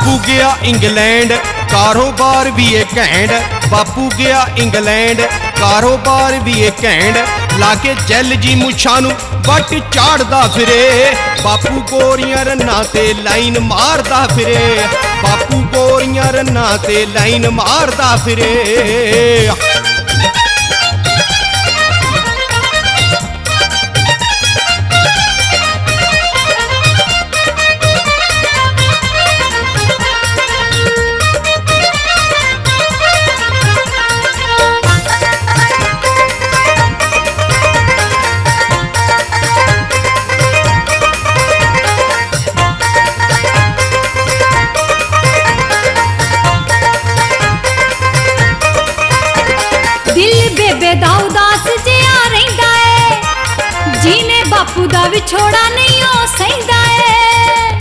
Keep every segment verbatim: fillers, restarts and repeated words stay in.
बापू गया इंग्लैंड कारोबार भी है घैंट, बापू गया इंग्लैंड कारोबार भी है घैंट, लाके जैल जी मुछां नूं वट झाड़दा फिरे, बापू गोरियां रन्ना ते लाइन मारदा फिरे, बापू गोरियां रन्ना ते लाइन मारदा फिरे। बापू दा विछोड़ा नहीं हो सहिंदा है,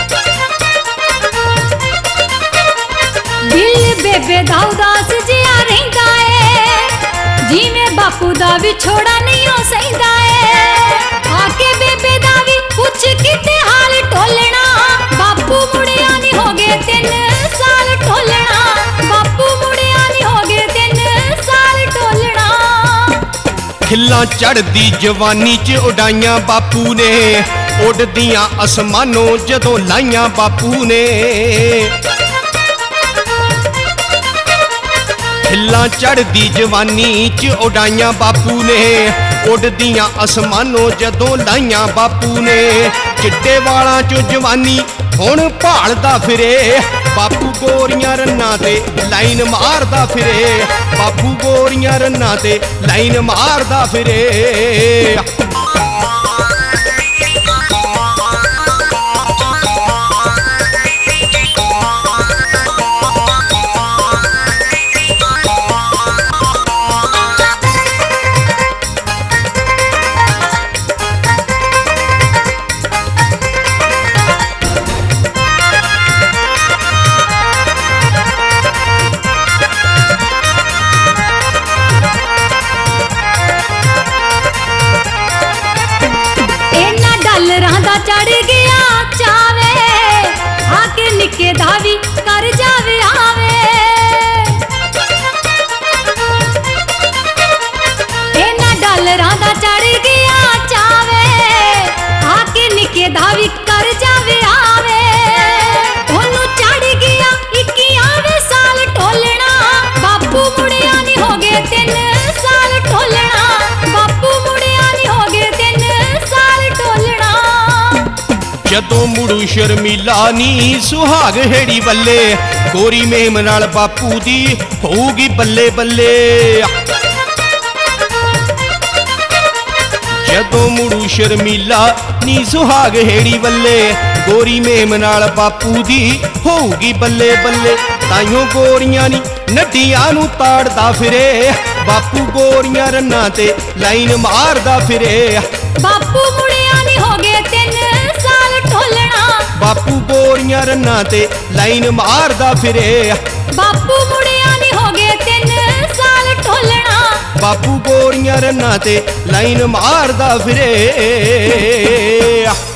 दिल बेबे दा उदास जिया रहिंदा है, जिवें बापू दा विछोड़ा नहीं हो सहिंदा है। आके बेबे दा भी पुछ किते हाल टोलना, बापू मुड़िया नहीं हो गए तीन साल टोलना, बापू मुड़िया नहीं हो गए तीन साल टोलना। खिल्लां चढ़दी जवानी च उड़ाइयां बापू ने, उड़दियां आसमानों जदों लाइयां बापू ने, खिल्लां चढ़दी जवानी च उड़ाइयां बापू ने, उड़दियां आसमानों जदों लाइयां बापू ने। चिट्टे वालां चों जवानी हुण भालदा फिरे, बापू गोरियां रन्ना ते लाइन मारदा फिरे, बापू गोरियां रन्ना ते लाइन मारदा फिरे। चढ़ गया चावे आके निके दावी कर जावे आवे, इन्हां डॉलरां दा चढ़ गया चावे आके निके दावी कर जावे आवे। ओनू चढ़ गया इक्कीआवें साल टोलना, बापू मुड़िया नहीं हो गए तीन साल टोलना, बापू मुड़िया नहीं हो गए तीन साल टोलना। जदों मुड़ू शर्मिला नी सुहाग हेड़ी बल्ले, गोरी मेम नाल बापू दी होऊगी बल्ले बल्ले। जदों मुड़ू शर्मिला नी सुहाग हेड़ी बल्ले, गोरी मेम नाल बापू दी होऊगी बल्ले बल्ले। ताइयों गोरियां नी नड्डियां नूं ताड़दा फिरे, बापू गोरियां रन्ना ते लाइन मारदा फिरे, बापू मुड़िया नहीं हो गए तीन साल टोलना, बापू गोरियां रन्ना ते लाइन मारदा फिरे, बापू मुड़िया नहीं हो गए तीन साल टोलना, बापू गोरियां रन्ना ते लाइन मारदा फिरे।